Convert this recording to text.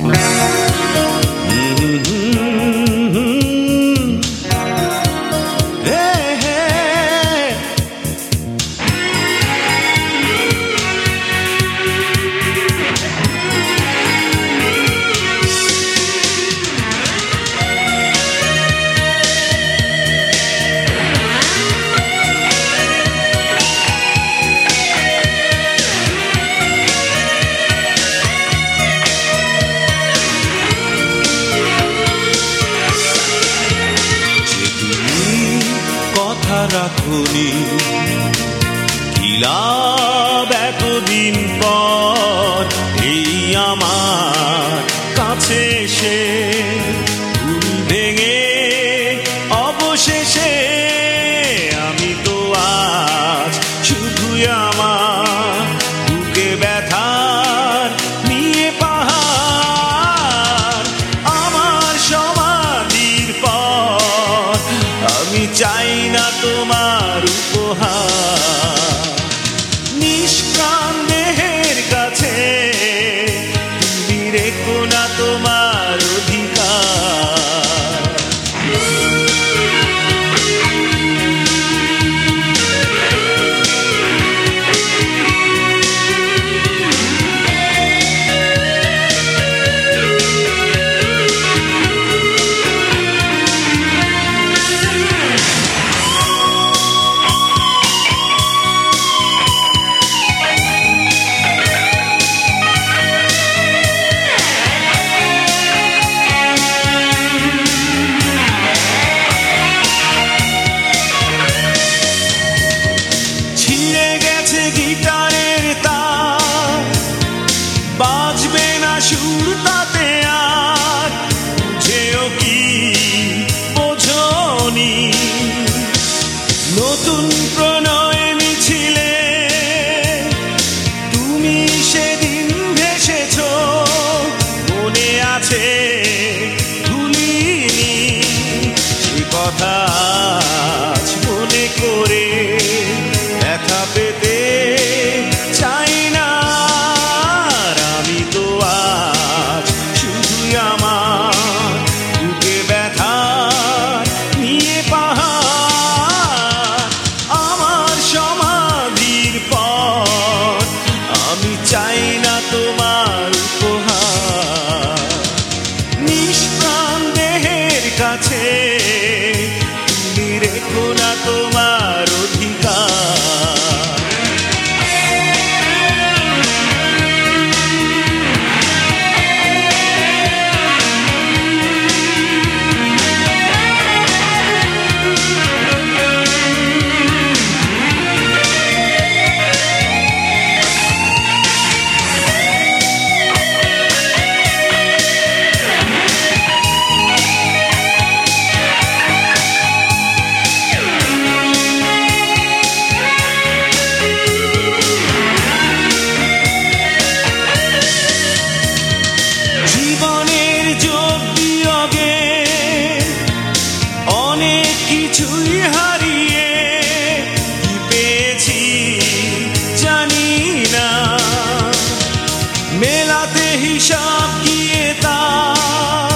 রাখুনি কি লাভ এতদিন পর এই আমার কাছে এসে ভুল ভেঙে অবশেষে আমি তো আজ শুধুই আমার বুকে ব্যথার নিয়ে পাহাড় আমার সমাধির পর আমি চাই না তোমার উপহার নিষ্প্রাণ দেহের কাছে তুমি রেখো না তোমার অধিকার গিটারের তার বাজবে না সুর তাতে আর বুঝেও কি বোঝনি নতুন প্রণয় মিছিলে তুমি সেদিন ভেসেছ মনে আছে ভুলিনি সে কথা আজ মনে করে ব্যথা পেতে চাই না আমি তো আজ শুধুই আমার বুকে ব্যথা নিয়ে পাহাড় আমার সমাধির পর আমি চাই না তোমার উপহার নিষ্প্রাণ দেহের কাছে তুমি রেখো না তোমার অধিকার কিছুই হারিয়ে কি পেয়েছি জানি না মেলাতে হিসাব গিয়ে তা